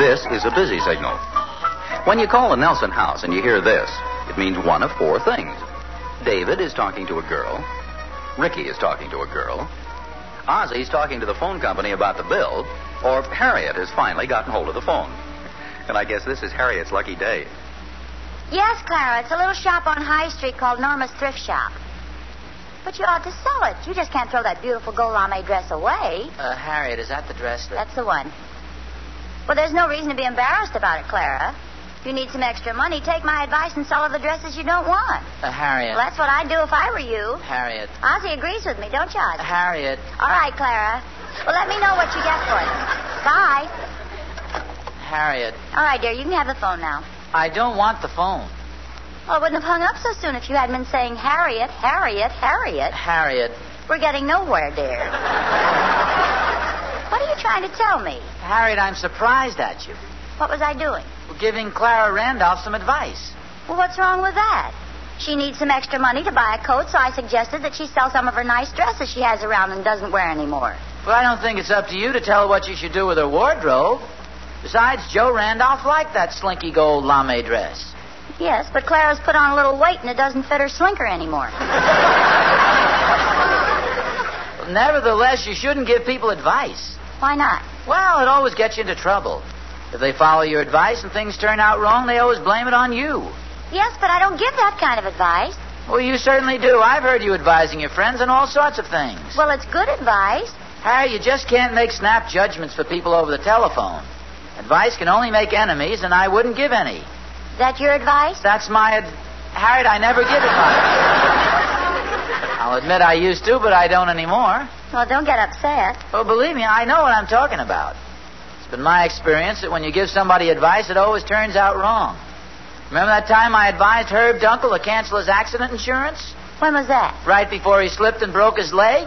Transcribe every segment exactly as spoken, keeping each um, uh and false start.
This is a busy signal. When you call the Nelson house and you hear this, it means one of four things. David is talking to a girl. Ricky is talking to a girl. Ozzy's talking to the phone company about the bill. Or Harriet has finally gotten hold of the phone. And I guess this is Harriet's lucky day. Yes, Clara. It's a little shop on High Street called Norma's Thrift Shop. But you ought to sell it. You just can't throw that beautiful gold lame dress away. Uh, Harriet, is that the dress that... That's the one. Well, there's no reason to be embarrassed about it, Clara. If you need some extra money, take my advice and sell her the dresses you don't want. Uh, Harriet. Well, that's what I'd do if I were you. Harriet. Ozzy agrees with me, don't you, Ozzy? Uh, Harriet. All right, Clara. Well, let me know what you get for it. Bye. Harriet. All right, dear, you can have the phone now. I don't want the phone. Well, I wouldn't have hung up so soon if you hadn't been saying Harriet, Harriet, Harriet. Harriet. We're getting nowhere, dear. What are you trying to tell me? Harriet, I'm surprised at you. What was I doing? Well, giving Clara Randolph some advice. Well, what's wrong with that? She needs some extra money to buy a coat, so I suggested that she sell some of her nice dresses she has around and doesn't wear anymore. Well, I don't think it's up to you to tell her what she should do with her wardrobe. Besides, Joe Randolph liked that slinky gold lame dress. Yes, but Clara's put on a little weight and it doesn't fit her slinker anymore. Well, nevertheless, you shouldn't give people advice. Why not? Well, it always gets you into trouble. If they follow your advice and things turn out wrong, they always blame it on you. Yes, but I don't give that kind of advice. Well, you certainly do. I've heard you advising your friends on all sorts of things. Well, it's good advice. Harry, you just can't make snap judgments for people over the telephone. Advice can only make enemies, and I wouldn't give any. Is that your advice? That's my ad... Harriet, I never give advice. I'll admit I used to, but I don't anymore. Well, don't get upset. Well, believe me, I know what I'm talking about. It's been my experience that when you give somebody advice, it always turns out wrong. Remember that time I advised Herb Dunkel to cancel his accident insurance? When was that? Right before he slipped and broke his leg.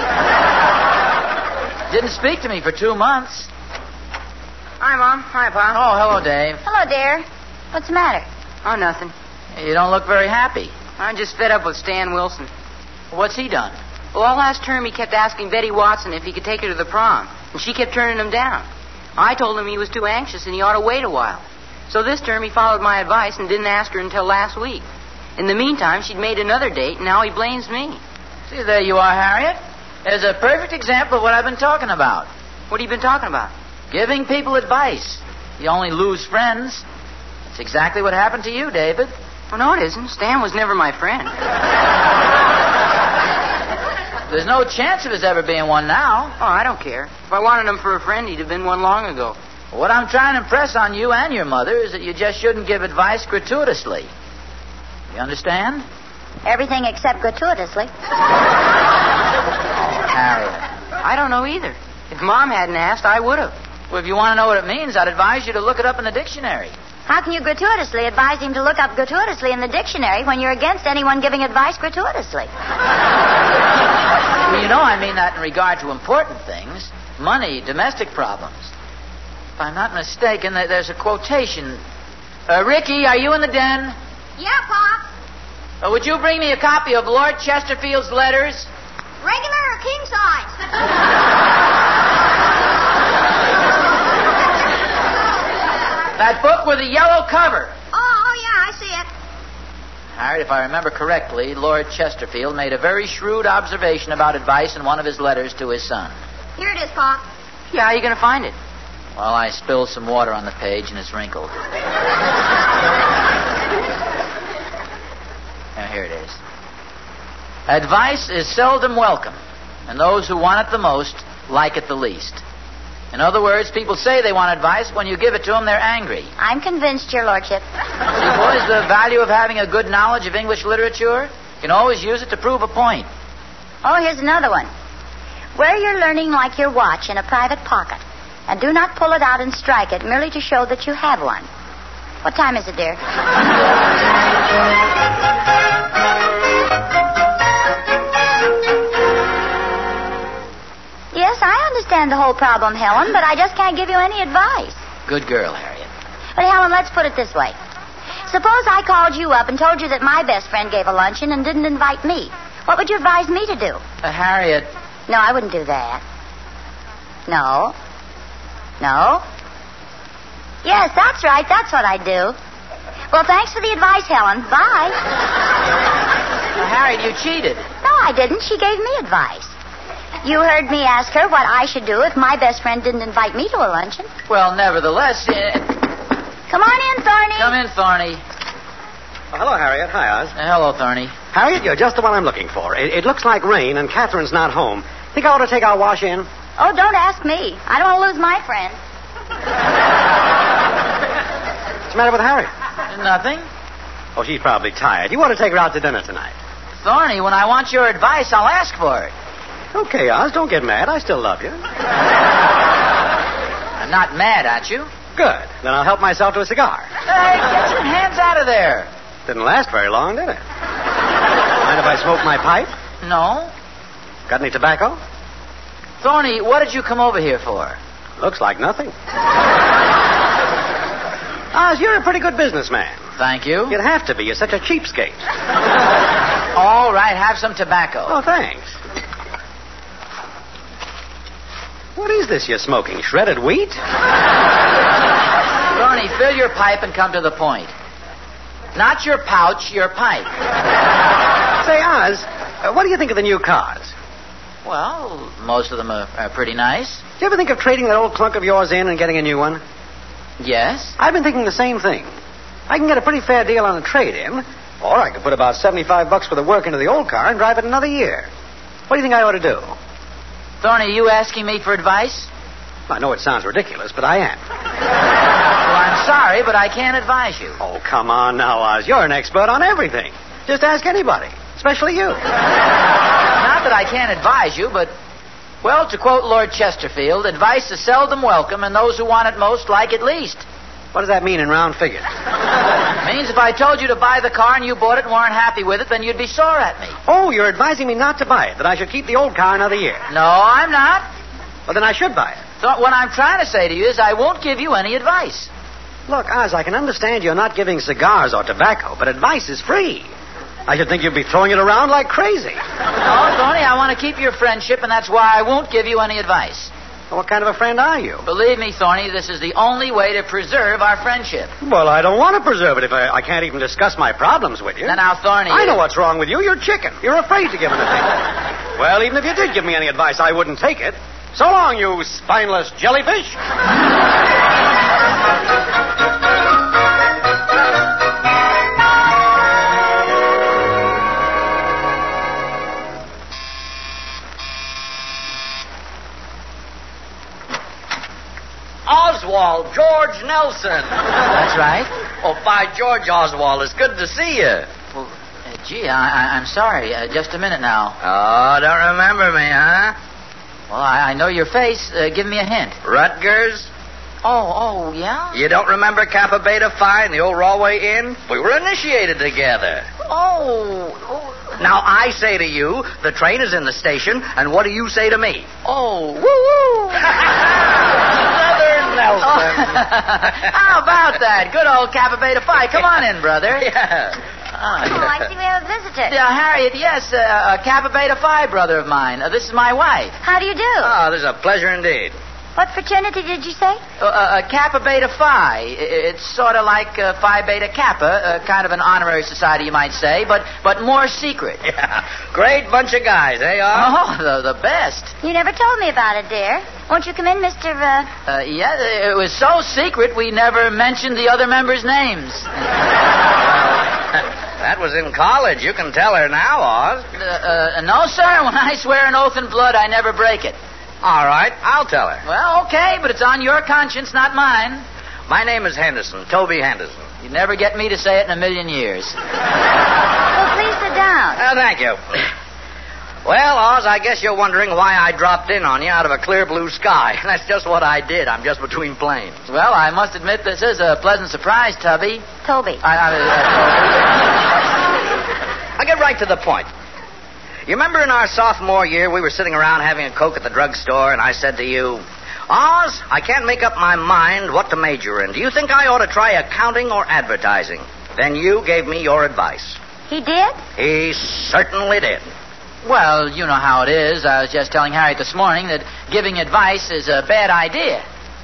Didn't speak to me for two months. Hi, Mom. Hi, Pa. Oh, hello, Dave. Hello, dear. What's the matter? Oh, nothing. You don't look very happy. I'm just fed up with Stan Wilson. What's he done? Well, all last term he kept asking Betty Watson if he could take her to the prom, and she kept turning him down. I told him he was too anxious and he ought to wait a while. So this term he followed my advice and didn't ask her until last week. In the meantime, she'd made another date, and now he blames me. See, there you are, Harriet. There's a perfect example of what I've been talking about. What have you been talking about? Giving people advice. You only lose friends. That's exactly what happened to you, David. Oh, no, it isn't. Stan was never my friend. There's no chance of his ever being one now. Oh, I don't care. If I wanted him for a friend, he'd have been one long ago. What I'm trying to impress on you and your mother is that you just shouldn't give advice gratuitously. You understand? Everything except gratuitously. Oh, Harriet. I don't know either. If Mom hadn't asked, I would have. Well, if you want to know what it means, I'd advise you to look it up in the dictionary. How can you gratuitously advise him to look up gratuitously in the dictionary when you're against anyone giving advice gratuitously? Well, you know I mean that in regard to important things. Money, domestic problems. If I'm not mistaken, there's a quotation. Uh, Ricky, are you in the den? Yeah, Pop. Uh, would you bring me a copy of Lord Chesterfield's letters? Regular or king size? That book with the yellow cover. Oh, oh, yeah, I see it. Harriet, if I remember correctly, Lord Chesterfield made a very shrewd observation about advice in one of his letters to his son. Here it is, Pop. Yeah, how are you going to find it? Well, I spilled some water on the page and it's wrinkled. Now, here it is. Advice is seldom welcome, and those who want it the most like it the least. In other words, people say they want advice. When you give it to them, they're angry. I'm convinced, Your Lordship. See, boys, the value of having a good knowledge of English literature, you can always use it to prove a point. Oh, here's another one. Wear your learning like your watch in a private pocket, and do not pull it out and strike it merely to show that you have one. What time is it, dear? Yes, I understand the whole problem, Helen, but I just can't give you any advice. Good girl, Harriet. But, Helen, let's put it this way. Suppose I called you up and told you that my best friend gave a luncheon and didn't invite me. What would you advise me to do? Uh, Harriet. No, I wouldn't do that. No. No. Yes, that's right. That's what I do. Well, thanks for the advice, Helen. Bye. Now, Harriet, you cheated. No, I didn't. She gave me advice. You heard me ask her what I should do if my best friend didn't invite me to a luncheon. Well, nevertheless... Uh... Come on in, Thorny. Come in, Thorny. Oh, hello, Harriet. Hi, Oz. Uh, hello, Thorny. Harriet, you're just the one I'm looking for. It, it looks like rain, and Catherine's not home. Think I ought to take our wash in? Oh, don't ask me. I don't want to lose my friend. What's the matter with Harriet? Nothing. Oh, she's probably tired. You ought to take her out to dinner tonight. Thorny, when I want your advice, I'll ask for it. Okay, Oz, don't get mad. I still love you. I'm not mad at you. Good. Then I'll help myself to a cigar. Hey, get your hands out of there. Didn't last very long, did it? Mind if I smoke my pipe? No. Got any tobacco? Thorny, what did you come over here for? Looks like nothing. Oz, you're a pretty good businessman. Thank you. You'd have to be. You're such a cheapskate. All right, have some tobacco. Oh, thanks. What is this you're smoking? Shredded wheat? Thorny, fill your pipe and come to the point. Not your pouch, your pipe. Say, Oz, uh, what do you think of the new cars? Well, most of them are, are pretty nice. Do you ever think of trading that old clunk of yours in and getting a new one? Yes. I've been thinking the same thing. I can get a pretty fair deal on a trade-in, or I could put about seventy-five bucks worth of work into the old car and drive it another year. What do you think I ought to do? Thorny, are you asking me for advice? I know it sounds ridiculous, but I am. Well, I'm sorry, but I can't advise you. Oh, come on now, Oz. You're an expert on everything. Just ask anybody, especially you. Not that I can't advise you, but, well, to quote Lord Chesterfield, advice is seldom welcome, and those who want it most like it least. What does that mean in round figures? It means if I told you to buy the car and you bought it and weren't happy with it, then you'd be sore at me. Oh, you're advising me not to buy it, that I should keep the old car another year. No, I'm not. Well, then I should buy it. So what I'm trying to say to you is I won't give you any advice. Look, Oz, I can understand you're not giving cigars or tobacco, but advice is free. I should think you'd be throwing it around like crazy. No, Tony, I want to keep your friendship, and that's why I won't give you any advice. Well, what kind of a friend are you? Believe me, Thorny, this is the only way to preserve our friendship. Well, I don't want to preserve it if I, I can't even discuss my problems with you. Now, now Thorny... I know what's wrong with you. You're chicken. You're afraid to give an advice. Well, even if you did give me any advice, I wouldn't take it. So long, you spineless jellyfish. Oswald, George Nelson. That's right. Oh, by George, Oswald, it's good to see you. Well, uh, gee, I, I, I'm sorry. Uh, just a minute now. Oh, don't remember me, huh? Well, I, I know your face. Uh, give me a hint. Rutgers? Oh, oh, yeah? You don't remember Kappa Beta Phi and the old Rawway Inn? We were initiated together. Oh, oh. Now, I say to you, the train is in the station, and what do you say to me? Oh, woo-woo. Southern Nelson. How about that? Good old Kappa Beta Phi. Come on in, brother. Yeah. Oh, I see we have a visitor. Yeah, Harriet, yes, uh, a Kappa Beta Phi brother of mine. Uh, this is my wife. How do you do? Oh, this is a pleasure indeed. What fraternity did you say? Uh, uh, Kappa Beta Phi. It's sort of like uh, Phi Beta Kappa, uh, kind of an honorary society, you might say, but but more secret. Yeah. Great bunch of guys, eh, Ar? Oh, the, the best. You never told me about it, dear. Won't you come in, Mister Uh... Uh, yeah, it was so secret we never mentioned the other members' names. That was in college. You can tell her now, Oz. Uh, uh, no, sir. When I swear an oath in blood, I never break it. All right, I'll tell her. Well, okay, but it's on your conscience, not mine. My name is Henderson, Toby Henderson. You'd never get me to say it in a million years. Well, please sit down. Oh, thank you. Well, Oz, I guess you're wondering why I dropped in on you out of a clear blue sky. That's just what I did. I'm just between planes. Well, I must admit this is a pleasant surprise, Tubby. Toby. I, I, uh, I'll get right to the point. You remember in our sophomore year, we were sitting around having a Coke at the drugstore, and I said to you, Oz, I can't make up my mind what to major in. Do you think I ought to try accounting or advertising? Then you gave me your advice. He did? He certainly did. well, you know how it is. I was just telling Harriet this morning that giving advice is a bad idea.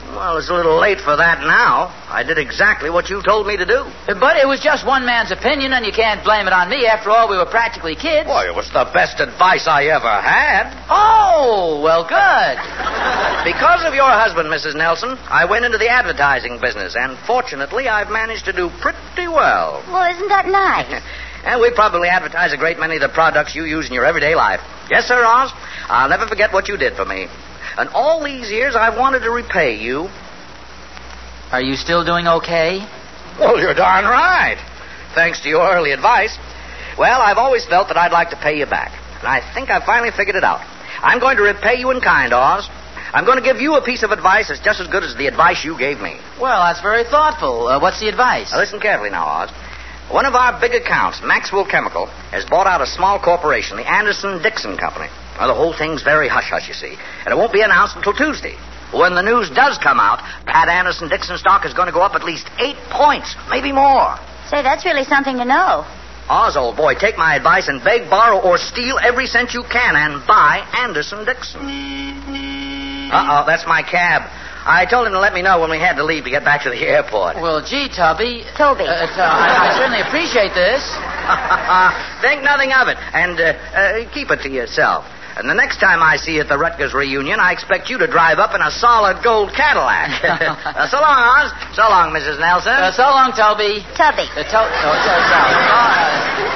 Well, it's a little late for that now. I did exactly what you told me to do. But it was just one man's opinion, and you can't blame it on me. After all, we were practically kids. Boy, it was the best advice I ever had. Oh, well, good. Because of your husband, Missus Nelson, I went into the advertising business, and fortunately, I've managed to do pretty well. Well, isn't that nice? And we probably advertise a great many of the products you use in your everyday life. Yes, sir, Oz. I'll never forget what you did for me. And all these years, I've wanted to repay you. Are you still doing okay? Well, you're darn right. Thanks to your early advice. Well, I've always felt that I'd like to pay you back. And I think I've finally figured it out. I'm going to repay you in kind, Oz. I'm going to give you a piece of advice that's just as good as the advice you gave me. Well, that's very thoughtful. Uh, what's the advice? Now, listen carefully now, Oz. One of our big accounts, Maxwell Chemical, has bought out a small corporation, the Anderson-Dixon Company. Now, the whole thing's very hush-hush, you see, and it won't be announced until Tuesday. When the news does come out, that Anderson-Dixon stock is going to go up at least eight points, maybe more. Say, that's really something to know. Oz, old boy, take my advice and beg, borrow, or steal every cent you can and buy Anderson-Dixon. Uh-oh, that's my cab. I told him to let me know when we had to leave to get back to the airport. Well, gee, Tubby. Toby. Uh, uh, I, I certainly appreciate this. Think nothing of it, and uh, uh, keep it to yourself. And the next time I see you at the Rutgers reunion, I expect you to drive up in a solid gold Cadillac. uh, so long, Oz. So long, Missus Nelson. Uh, so long, Toby. Tubby. Uh, to- oh, so, so. Uh,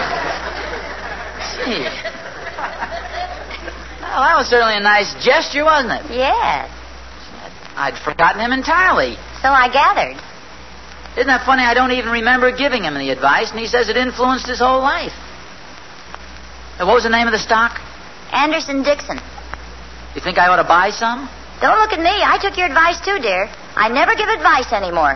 gee. Well, that was certainly a nice gesture, wasn't it? Yes. I'd forgotten him entirely. So I gathered. Isn't that funny? I don't even remember giving him the advice, and he says it influenced his whole life. Uh, what was the name of the stock? Anderson-Dixon. You think I ought to buy some? Don't look at me. I took your advice, too, dear. I never give advice anymore.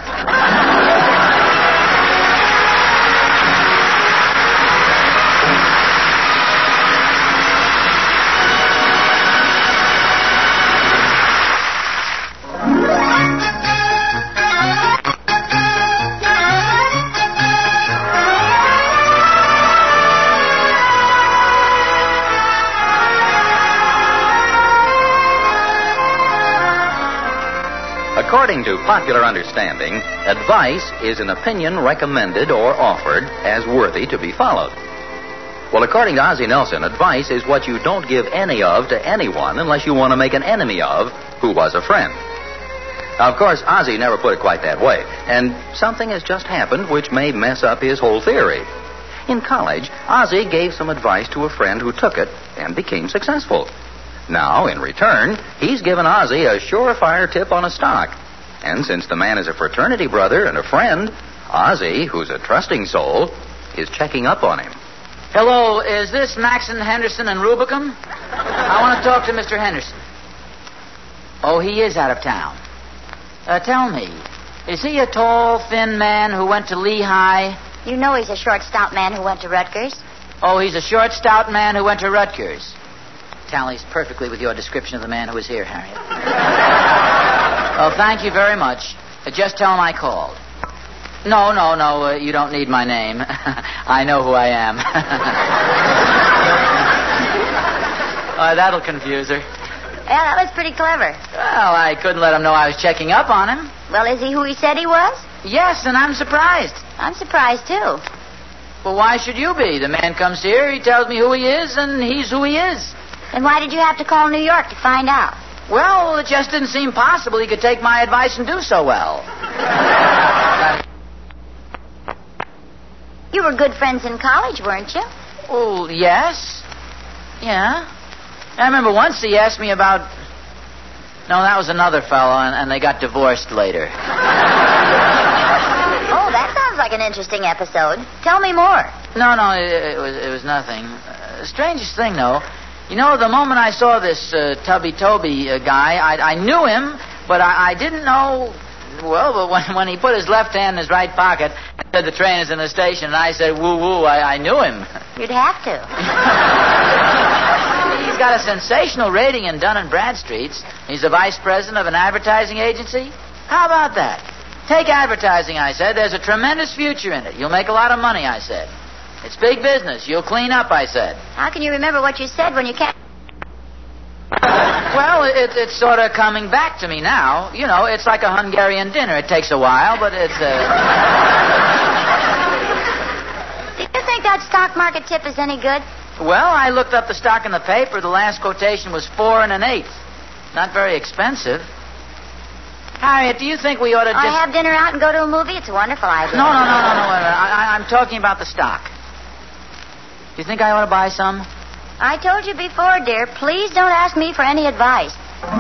According to popular understanding, advice is an opinion recommended or offered as worthy to be followed. Well, according to Ozzie Nelson, advice is what you don't give any of to anyone unless you want to make an enemy of who was a friend. Now, of course, Ozzie never put it quite that way, and something has just happened which may mess up his whole theory. In college, Ozzie gave some advice to a friend who took it and became successful. Now, in return, he's given Ozzie a surefire tip on a stock. And since the man is a fraternity brother and a friend, Ozzie, who's a trusting soul, is checking up on him. Hello, is this Maxon, Henderson, and Rubicam? I want to talk to Mister Henderson. Oh, he is out of town. Uh, tell me, is he a tall, thin man who went to Lehigh? You know he's a short, stout man who went to Rutgers. Oh, he's a short, stout man who went to Rutgers. Tallies perfectly with your description of the man who was here, Harriet. Oh, thank you very much. Uh, just tell him I called. No, no, no, uh, you don't need my name. I know who I am. uh, that'll confuse her. Yeah, that was pretty clever. Well, I couldn't let him know I was checking up on him. Well, is he who he said he was? Yes, and I'm surprised. I'm surprised, too. Well, why should you be? The man comes here, he tells me who he is, and he's who he is. Then why did you have to call New York to find out? Well, it just didn't seem possible he could take my advice and do so well. You were good friends in college, weren't you? Oh, yes. Yeah. I remember once he asked me about... No, that was another fellow, and, and they got divorced later. Oh, that sounds like an interesting episode. Tell me more. No, no, it, it was it was nothing. Uh, strangest thing, though, you know, the moment I saw this uh, Tubby Toby uh, guy, I, I knew him, but I, I didn't know... Well, but when, when he put his left hand in his right pocket and said the train is in the station, and I said, woo-woo, I, I knew him. You'd have to. He's got a sensational rating in Dun and Bradstreet's. He's the vice president of an advertising agency. How about that? Take advertising, I said. There's a tremendous future in it. You'll make a lot of money, I said. It's big business. You'll clean up, I said. How can you remember what you said when you can't... Well, it, it's sort of coming back to me now. You know, it's like a Hungarian dinner. It takes a while, but it's... Uh... Do you think that stock market tip is any good? Well, I looked up the stock in the paper. The last quotation was four and an eighth. Not very expensive. Harriet, do you think we ought to just... I have dinner out and go to a movie? It's a wonderful idea. No, no, no, no, no. Wait a minute. I, I, I'm talking about the stock. Do you think I ought to buy some? I told you before, dear, please don't ask me for any advice.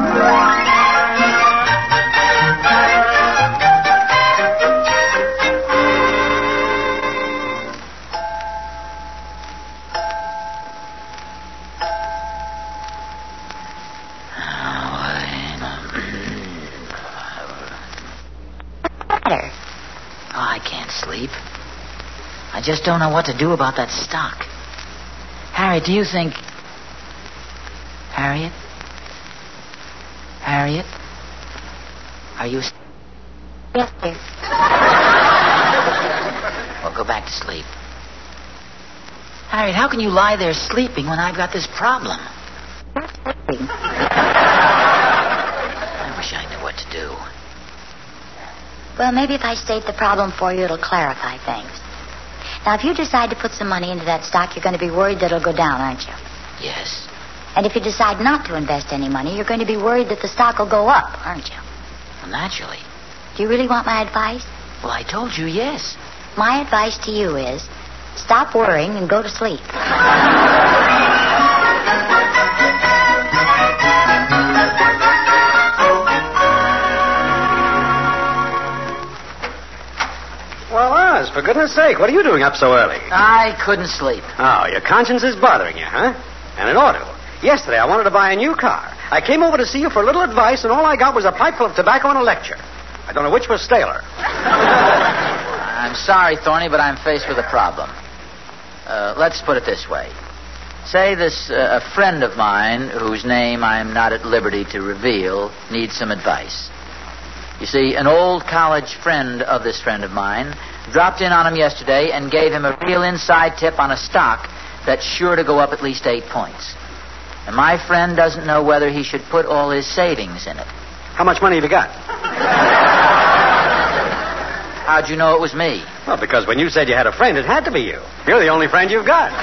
Oh, I can't sleep. I just don't know what to do about that stock. Harriet, do you think... Harriet? Harriet? Are you... Yes, dear. Well, go back to sleep. Harriet, how can you lie there sleeping when I've got this problem? Sleeping. I wish I knew what to do. Well, maybe if I state the problem for you, it'll clarify things. Now, if you decide to put some money into that stock, you're going to be worried that it'll go down, aren't you? Yes. And if you decide not to invest any money, you're going to be worried that the stock will go up, aren't you? Well, naturally. Do you really want my advice? Well, I told you yes. My advice to you is stop worrying and go to sleep. Well, Oz, for goodness sake, what are you doing up so early? I couldn't sleep. Oh, your conscience is bothering you, huh? And it ought to. Yesterday, I wanted to buy a new car. I came over to see you for a little advice, and all I got was a pipe full of tobacco and a lecture. I don't know which was staler. I'm sorry, Thorny, but I'm faced with a problem. Uh, let's put it this way. Say this, uh, a friend of mine, whose name I'm not at liberty to reveal, needs some advice. You see, an old college friend of this friend of mine dropped in on him yesterday and gave him a real inside tip on a stock that's sure to go up at least eight points. And my friend doesn't know whether he should put all his savings in it. How much money have you got? How'd you know it was me? Well, because when you said you had a friend, it had to be you. You're the only friend you've got.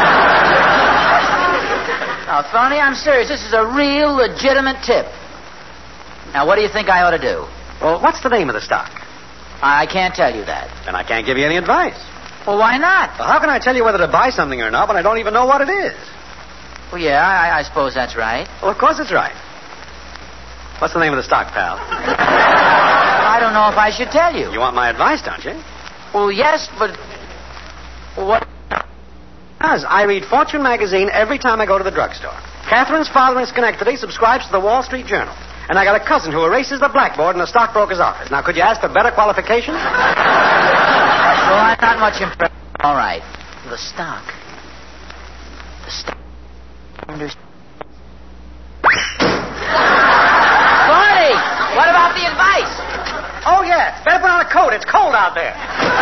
Now, Thorny, I'm serious. This is a real, legitimate tip. Now, what do you think I ought to do? Well, what's the name of the stock? I can't tell you that. Then I can't give you any advice. Well, why not? Well, how can I tell you whether to buy something or not when I don't even know what it is? Well, yeah, I, I suppose that's right. Well, of course it's right. What's the name of the stock, pal? I don't know if I should tell you. You want my advice, don't you? Well, yes, but... What? As I read Fortune magazine every time I go to the drugstore. Catherine's father in Schenectady subscribes to the Wall Street Journal. And I got a cousin who erases the blackboard in the stockbroker's office. Now, could you ask for better qualifications? Well, I'm not much impressed. All right. The stock. The stock. Under... Barney! What about the advice? Oh, yeah. Better put on a coat. It's cold out there.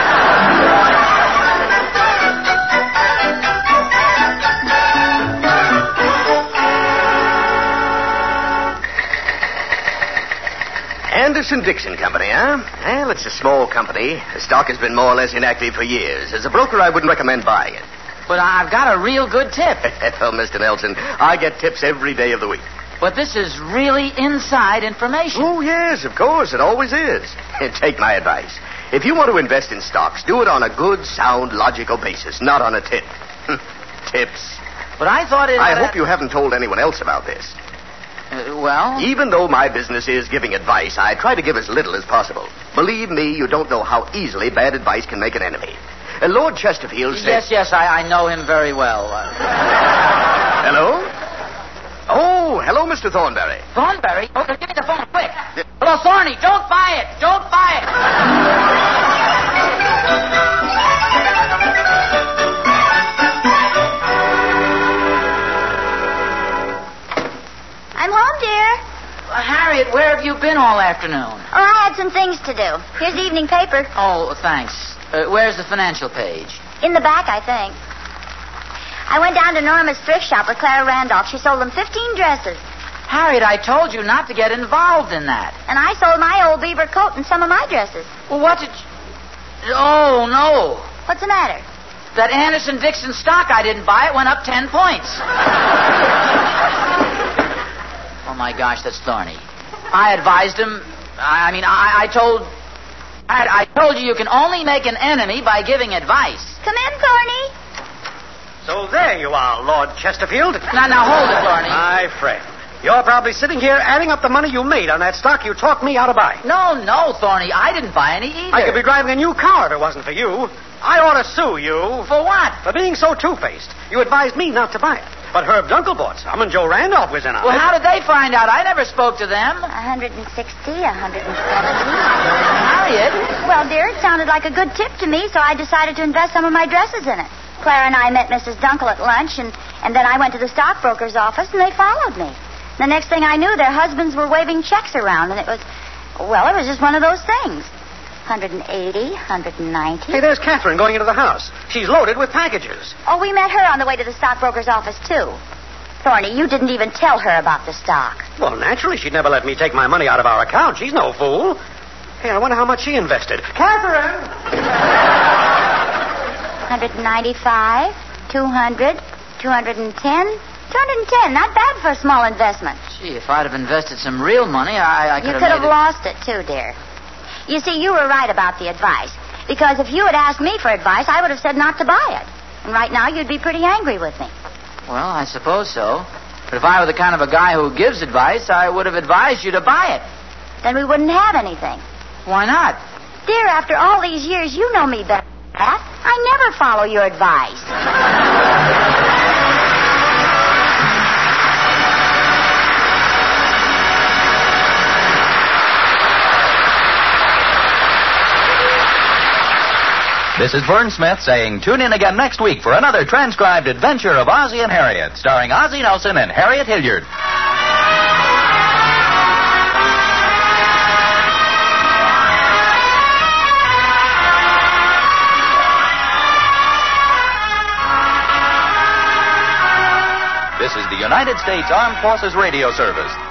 Anderson-Dixon Company, huh? Well, it's a small company. The stock has been more or less inactive for years. As a broker, I wouldn't recommend buying it. But I've got a real good tip. Oh, Mister Nelson, I get tips every day of the week. But this is really inside information. Oh, yes, of course. It always is. Take my advice. If you want to invest in stocks, do it on a good, sound, logical basis, not on a tip. Tips. But I thought it... I uh, hope you haven't told anyone else about this. Uh, well? Even though my business is giving advice, I try to give as little as possible. Believe me, you don't know how easily bad advice can make an enemy. Uh, Lord Chesterfield said... Yes, yes, I, I know him very well. Uh... Hello? Oh, hello, Mister Thornberry. Thornberry? Oh, give me the phone, quick. Hello, Thorny, don't buy it. Don't buy it. I'm home, dear. Uh, Harriet, where have you been all afternoon? Oh, I had some things to do. Here's the evening paper. Oh, thanks. Uh, where's the financial page? In the back, I think. I went down to Norma's thrift shop with Clara Randolph. She sold them fifteen dresses. Harriet, I told you not to get involved in that. And I sold my old beaver coat and some of my dresses. Well, what did you... Oh, no. What's the matter? That Anderson-Dixon stock I didn't buy, it went up ten points. Oh, my gosh, that's Thorny. I advised him... I mean, I, I told... I, I told you you can only make an enemy by giving advice. Come in, Thorny. So there you are, Lord Chesterfield. Now, now, hold it, Thorny. My friend. You're probably sitting here adding up the money you made on that stock you talked me out of buying. No, no, Thorny, I didn't buy any either. I could be driving a new car if it wasn't for you. I ought to sue you. For what? For being so two-faced. You advised me not to buy it. But Herb Dunkel bought some, and Joe Randolph was in on Well, it. how did they find out? I never spoke to them. one hundred sixty, one hundred seventy. Harriet? Well, dear, it sounded like a good tip to me, so I decided to invest some of my dresses in it. Clara and I met Missus Dunkel at lunch, and, and then I went to the stockbroker's office, and they followed me. The next thing I knew, their husbands were waving checks around, and it was, well, it was just one of those things. one hundred eighty, one hundred ninety. Hey, there's Catherine going into the house. She's loaded with packages. Oh, we met her on the way to the stockbroker's office, too. Thorny, you didn't even tell her about the stock. Well, naturally, she'd never let me take my money out of our account. She's no fool. Hey, I wonder how much she invested. Catherine! one hundred ninety-five, two hundred, two hundred ten. two hundred ten, not bad for a small investment. Gee, if I'd have invested some real money, I, I could You have could have made it... lost it, too, dear. You see, you were right about the advice. Because if you had asked me for advice, I would have said not to buy it. And right now, you'd be pretty angry with me. Well, I suppose so. But if I were the kind of a guy who gives advice, I would have advised you to buy it. Then we wouldn't have anything. Why not? Dear, after all these years, you know me better than that. I never follow your advice. This is Vern Smith saying tune in again next week for another transcribed adventure of Ozzie and Harriet, starring Ozzie Nelson and Harriet Hilliard. This is the United States Armed Forces Radio Service.